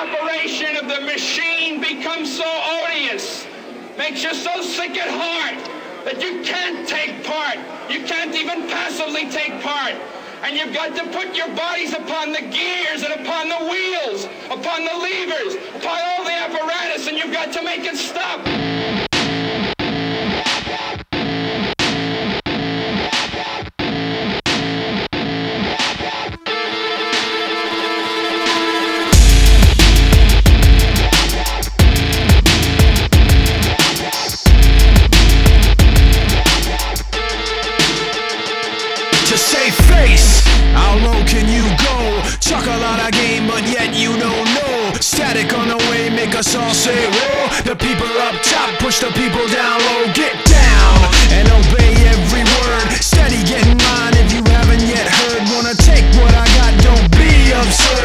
operation of the machine becomes so odious, makes you so sick at heart that you can't take part. You can't even passively take part. And you've got to put your bodies upon the gears and upon the wheels, upon the levers, upon all the apparatus, and you've got to make it stop. To save face, how low can you go? Talk a lot of game, but yet you don't know. Static on the way, make us all say whoa. The people up top push the people down low. Get down and obey every word. Steady getting mine if you haven't yet heard. Wanna take what I got, don't be absurd.